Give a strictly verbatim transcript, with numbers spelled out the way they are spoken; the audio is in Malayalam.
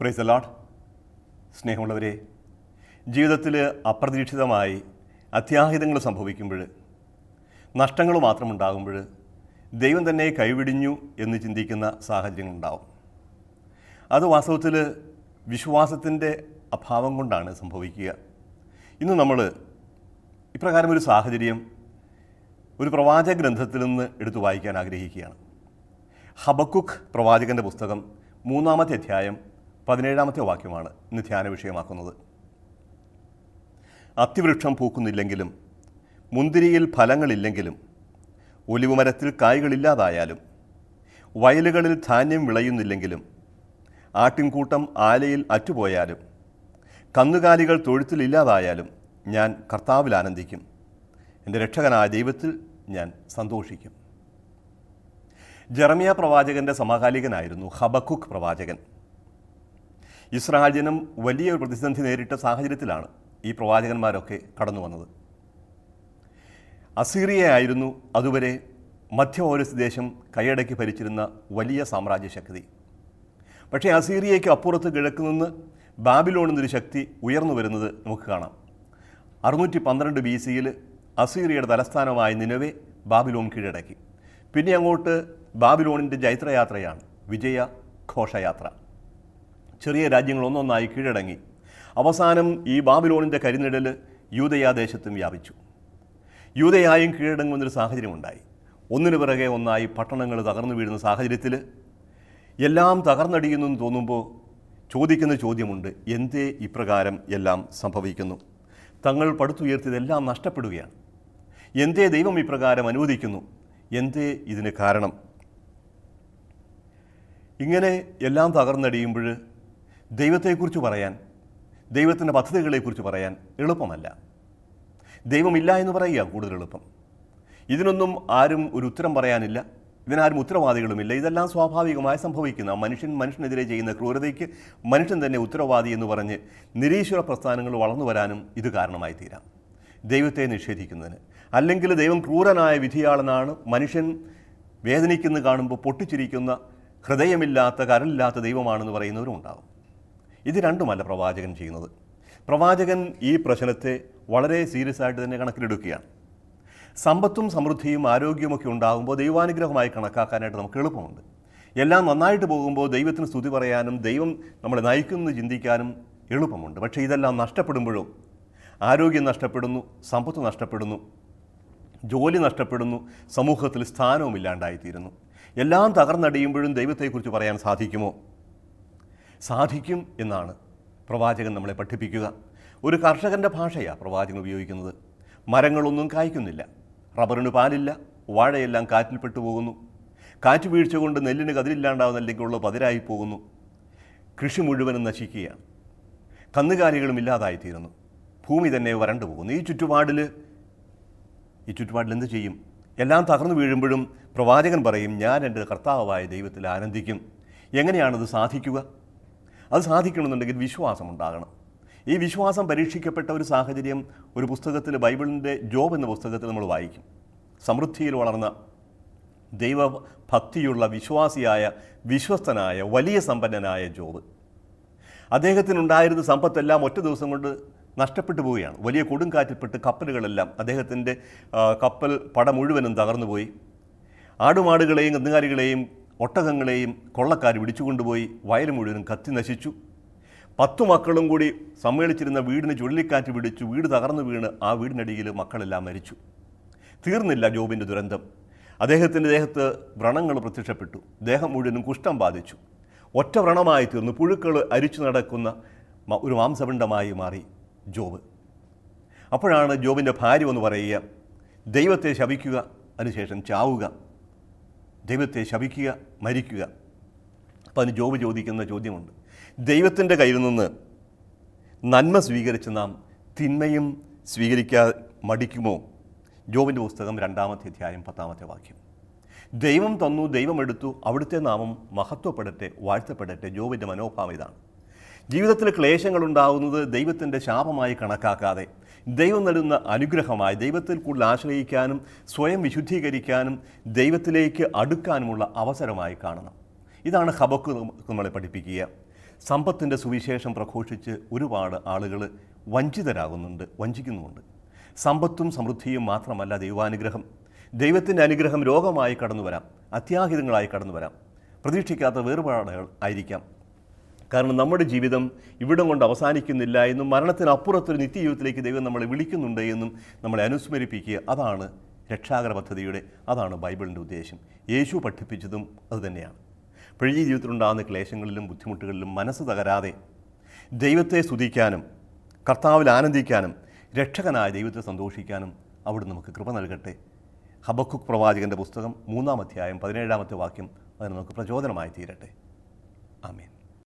Praise the Lord. സ്നേഹമുള്ളവരെ, ജീവിതത്തിൽ അപ്രതീക്ഷിതമായി അത്യാഹിതങ്ങൾ സംഭവിക്കുമ്പോൾ, നഷ്ടങ്ങൾ മാത്രമുണ്ടാകുമ്പോൾ ദൈവം തന്നെ കൈവിടിഞ്ഞു എന്ന് ചിന്തിക്കുന്ന സാഹചര്യങ്ങളുണ്ടാവും. അത് വാസ്തവത്തിൽ വിശ്വാസത്തിൻ്റെ അഭാവം കൊണ്ടാണ് സംഭവിക്കുക. ഇന്ന് നമ്മൾ ഇപ്രകാരം ഒരു സാഹചര്യം ഒരു പ്രവാചക ഗ്രന്ഥത്തിൽ നിന്ന് എടുത്തു വായിക്കാൻ ആഗ്രഹിക്കുകയാണ്. ഹബക്കുക്ക് പ്രവാചകൻ്റെ പുസ്തകം മൂന്നാമത്തെ അധ്യായം പതിനേഴാമത്തെ വാക്യമാണ് ഇന്ന് ധ്യാന വിഷയമാക്കുന്നത്. അത്തിവൃക്ഷം പൂക്കുന്നില്ലെങ്കിലും, മുന്തിരിയിൽ ഫലങ്ങളില്ലെങ്കിലും, ഒലിവുമരത്തിൽ കായ്കളില്ലാതായാലും, വയലുകളിൽ ധാന്യം വിളയുന്നില്ലെങ്കിലും, ആട്ടിൻകൂട്ടം ആലയിൽ അറ്റുപോയാലും, കന്നുകാലികൾ തൊഴുത്തിലില്ലാതായാലും, ഞാൻ കർത്താവിൽ ആനന്ദിക്കും, എൻ്റെ രക്ഷകനായ ദൈവത്തിൽ ഞാൻ സന്തോഷിക്കും. ജെറമ്യ പ്രവാചകൻ്റെ സമകാലികനായിരുന്നു ഹബക്കുക്ക് പ്രവാചകൻ. ഇസ്രായേൽ ജനം വലിയ ഒരു പ്രതിസന്ധി നേരിട്ട സാഹചര്യത്തിലാണ് ഈ പ്രവാചകന്മാരൊക്കെ കടന്നു വന്നത്. അസീറിയയായിരുന്നു അതുവരെ മധ്യമോരസ് ദേശം കൈയടക്കി ഭരിച്ചിരുന്ന വലിയ സാമ്രാജ്യ ശക്തി. പക്ഷേ അസീറിയയ്ക്ക് അപ്പുറത്ത് കിഴക്ക് നിന്ന് ബാബിലോൺ എന്നൊരു ശക്തി ഉയർന്നു വരുന്നത് നമുക്ക് കാണാം. അറുന്നൂറ്റി പന്ത്രണ്ട് ബി സിയിൽ അസീറിയയുടെ തലസ്ഥാനമായ നിനവെ ബാബിലോൺ കീഴടക്കി. പിന്നെ അങ്ങോട്ട് ബാബിലോണിൻ്റെ ജൈത്രയാത്രയാണ്, വിജയ ഘോഷയാത്ര. ചെറിയ രാജ്യങ്ങൾ ഒന്നൊന്നായി കീഴടങ്ങി അവസാനം ഈ ബാബിലോണിൻ്റെ കരിനിഴൽ യൂദയാദേശത്തും വ്യാപിച്ചു. യൂദയായും കീഴടങ്ങുന്നൊരു സാഹചര്യമുണ്ടായി. ഒന്നിനു പിറകെ ഒന്നായി പട്ടണങ്ങൾ തകർന്നു വീഴുന്ന സാഹചര്യത്തിൽ എല്ലാം തകർന്നടിയുന്നു എന്ന് തോന്നുമ്പോൾ ചോദിക്കുന്ന ചോദ്യമുണ്ട്, എന്തേ ഇപ്രകാരം എല്ലാം സംഭവിക്കുന്നു? തങ്ങൾ പടുത്തുയർത്തിയതെല്ലാം നഷ്ടപ്പെടുകയാണ്. എന്തേ ദൈവം ഇപ്രകാരം അനുവദിക്കുന്നു? എന്തേ ഇതിന് കാരണം? ഇങ്ങനെ എല്ലാം തകർന്നടിയുമ്പോൾ ദൈവത്തെക്കുറിച്ച് പറയാൻ, ദൈവത്തിൻ്റെ പദ്ധതികളെക്കുറിച്ച് പറയാൻ എളുപ്പമല്ല. ദൈവമില്ല എന്ന് പറയുക കൂടുതൽ എളുപ്പം. ഇതിനൊന്നും ആരും ഒരു ഉത്തരം പറയാനില്ല, ഇതിനാരും ഉത്തരവാദികളുമില്ല. ഇതെല്ലാം സ്വാഭാവികമായി സംഭവിക്കുന്ന മനുഷ്യൻ മനുഷ്യനെതിരെ ചെയ്യുന്ന ക്രൂരതയ്ക്ക് മനുഷ്യൻ തന്നെ ഉത്തരവാദി എന്ന് പറഞ്ഞ് നിരീശ്വര പ്രസ്ഥാനങ്ങൾ വളർന്നു വരാനും ഇത് കാരണമായി തീരാം. ദൈവത്തെ നിഷേധിക്കുന്നതിന്, അല്ലെങ്കിൽ ദൈവം ക്രൂരനായ വിധിയാളെന്നാണ് മനുഷ്യൻ വേദനിക്കുന്ന കാണുമ്പോൾ പൊട്ടിച്ചിരിക്കുന്ന ഹൃദയമില്ലാത്ത കരളില്ലാത്ത ദൈവമാണെന്ന് പറയുന്നവരും ഉണ്ടാകും. ഇത് രണ്ടുമല്ല പ്രവാചകൻ ചെയ്യുന്നത്. പ്രവാചകൻ ഈ പ്രശ്നത്തെ വളരെ സീരിയസ് ആയിട്ട് തന്നെ കണക്കിലെടുക്കുകയാണ്. സമ്പത്തും സമൃദ്ധിയും ആരോഗ്യമൊക്കെ ഉണ്ടാകുമ്പോൾ ദൈവാനുഗ്രഹമായി കണക്കാക്കാനായിട്ട് നമുക്ക് എളുപ്പമുണ്ട്. എല്ലാം നന്നായിട്ട് പോകുമ്പോൾ ദൈവത്തിന് സ്തുതി പറയാനും ദൈവം നമ്മളെ നയിക്കുന്നു ചിന്തിക്കാനും എളുപ്പമുണ്ട്. പക്ഷേ ഇതെല്ലാം നഷ്ടപ്പെടുമ്പോഴോ, ആരോഗ്യം നഷ്ടപ്പെടുന്നു, സമ്പത്ത് നഷ്ടപ്പെടുന്നു, ജോലി നഷ്ടപ്പെടുന്നു, സമൂഹത്തിൽ സ്ഥാനവും ഇല്ലാണ്ടായിത്തീരുന്നു. എല്ലാം തകർന്നടിയുമ്പോഴും ദൈവത്തെക്കുറിച്ച് പറയാൻ സാധിക്കുമോ? സാധിക്കും എന്നാണ് പ്രവാചകൻ നമ്മളെ പഠിപ്പിക്കുക. ഒരു കർഷകൻ്റെ ഭാഷയാണ് പ്രവാചകൻ ഉപയോഗിക്കുന്നത്. മരങ്ങളൊന്നും കായ്ക്കുന്നില്ല, റബ്ബറിന് പാലില്ല, വാഴയെല്ലാം കാറ്റിൽ പെട്ടുപോകുന്നു, കാറ്റ് വീഴ്ച കൊണ്ട് നെല്ലിന് കതിരില്ലാണ്ടാവുന്നല്ലെങ്കിൽ ഉള്ള പതിരായി പോകുന്നു, കൃഷി മുഴുവനും നശിക്കുകയാണ്, കന്നുകാലികളും ഇല്ലാതായിത്തീരുന്നു, ഭൂമി തന്നെ വരണ്ടു പോകുന്നു. ഈ ചുറ്റുപാടിൽ ഈ ചുറ്റുപാടിൽ എന്ത് ചെയ്യും? എല്ലാം തകർന്നു വീഴുമ്പോഴും പ്രവാചകൻ പറയും, ഞാൻ എൻ്റെ കർത്താവായ ദൈവത്തിൽ ആനന്ദിക്കും. എങ്ങനെയാണത് സാധിക്കുക? അത് സാധിക്കണമെന്നുണ്ടെങ്കിൽ വിശ്വാസം ഉണ്ടാകണം. ഈ വിശ്വാസം പരീക്ഷിക്കപ്പെട്ട ഒരു സാഹചര്യം ഒരു പുസ്തകത്തിൽ, ബൈബിളിൻ്റെ ജോബ് എന്ന പുസ്തകത്തിൽ നമ്മൾ വായിക്കും. സമൃദ്ധിയിൽ വളർന്ന ദൈവഭക്തിയുള്ള വിശ്വാസിയായ വിശ്വസ്തനായ വലിയ സമ്പന്നനായ ജോബ്. അദ്ദേഹത്തിനുണ്ടായിരുന്ന സമ്പത്തെല്ലാം ഒറ്റ ദിവസം കൊണ്ട് നഷ്ടപ്പെട്ടു പോവുകയാണ്. വലിയ കൊടുങ്കാറ്റിൽപ്പെട്ട് കപ്പലുകളെല്ലാം, അദ്ദേഹത്തിൻ്റെ കപ്പൽ പട മുഴുവനും തകർന്നുപോയി. ആടുമാടുകളെയും കന്നുകാലികളെയും ഒട്ടകങ്ങളെയും കൊള്ളക്കാർ പിടിച്ചുകൊണ്ടുപോയി. വയൽ മുഴുവനും കത്തി നശിച്ചു. പത്തു മക്കളും കൂടി സമ്മേളിച്ചിരുന്ന വീടിന് ചുഴലിക്കാറ്റ് പിടിച്ചു. വീട് തകർന്നു വീണ് ആ വീടിനടിയിൽ മക്കളെല്ലാം മരിച്ചു. തീർന്നില്ല ജോബിൻ്റെ ദുരന്തം. അദ്ദേഹത്തിൻ്റെ ദേഹത്ത് വ്രണങ്ങൾ പ്രത്യക്ഷപ്പെട്ടു. ദേഹം മുഴുവനും കുഷ്ഠം ബാധിച്ചു. ഒറ്റ വ്രണമായി തീർന്നു. പുഴുക്കൾ അരിച്ചു നടക്കുന്ന ഒരു മാംസപിണ്ഡമായി മാറി ജോബ്. അപ്പോഴാണ് ജോബിൻ്റെ ഭാര്യ എന്ന് പറയുക, ദൈവത്തെ ശപിക്കുക, അതിനുശേഷം ചാവുക, ദൈവത്തെ ശപിക്കുക, മരിക്കുക. അപ്പം അതിന് ജോബ് ചോദിക്കുന്ന ചോദ്യമുണ്ട്, ദൈവത്തിൻ്റെ കയ്യിൽ നിന്ന് നന്മ സ്വീകരിച്ച് നാം തിന്മയും സ്വീകരിക്കാൻ മടിക്കുമോ? ജോബിൻ്റെ പുസ്തകം രണ്ടാമത്തെ അധ്യായം പത്താമത്തെ വാക്യം. ദൈവം തന്നു, ദൈവം എടുത്തു, അവിടുത്തെ നാമം മഹത്വപ്പെടട്ടെ, വാഴ്ത്തപ്പെടട്ടെ. ജോബിൻ്റെ മനോഭാവം ഇതാണ്. ജീവിതത്തിൽ ക്ലേശങ്ങളുണ്ടാകുന്നത് ദൈവത്തിൻ്റെ ശാപമായി കണക്കാക്കാതെ ദൈവം നൽകുന്ന അനുഗ്രഹമായി ദൈവത്തിൽ കൂടുതൽ ആശ്രയിക്കാനും സ്വയം വിശുദ്ധീകരിക്കാനും ദൈവത്തിലേക്ക് അടുക്കാനുമുള്ള അവസരമായി കാണണം. ഇതാണ് ഹബക്കുക്ക് നമ്മളെ പഠിപ്പിക്കുക. സമ്പത്തിൻ്റെ സുവിശേഷം പ്രഘോഷിച്ച് ഒരുപാട് ആളുകൾ വഞ്ചിതരാകുന്നുണ്ട്, വഞ്ചിക്കുന്നുമുണ്ട്. സമ്പത്തും സമൃദ്ധിയും മാത്രമല്ല ദൈവാനുഗ്രഹം. ദൈവത്തിൻ്റെ അനുഗ്രഹം രോഗമായി കടന്നു വരാം, അത്യാഹിതങ്ങളായി കടന്നു വരാം, പ്രതീക്ഷിക്കാത്ത വേറുപാടുകൾ ആയിരിക്കാം. കാരണം നമ്മുടെ ജീവിതം ഇവിടം കൊണ്ട് അവസാനിക്കുന്നില്ല എന്നും മരണത്തിനപ്പുറത്തൊരു നിത്യജീവിതത്തിലേക്ക് ദൈവം നമ്മളെ വിളിക്കുന്നുണ്ട് എന്നും നമ്മളെ അനുസ്മരിപ്പിക്കുക. അതാണ് രക്ഷാകര പദ്ധതിയുടെ, അതാണ് ബൈബിളിൻ്റെ ഉദ്ദേശം. യേശു പഠിപ്പിച്ചതും അതുതന്നെയാണ്. പഴയ ജീവിതത്തിലുണ്ടാകുന്ന ക്ലേശങ്ങളിലും ബുദ്ധിമുട്ടുകളിലും മനസ്സ് തകരാതെ ദൈവത്തെ സ്തുതിക്കാനും കർത്താവിൽ ആനന്ദിക്കാനും രക്ഷകനായ ദൈവത്തെ സന്തോഷിക്കാനും അവിടെ നമുക്ക് കൃപ നൽകട്ടെ. ഹബക്കുക്ക് പ്രവാചകൻ്റെ പുസ്തകം മൂന്നാം അധ്യായം പതിനേഴാമത്തെ വാക്യം അതിന് നമുക്ക് പ്രചോദനമായി തീരട്ടെ. ആമേൻ.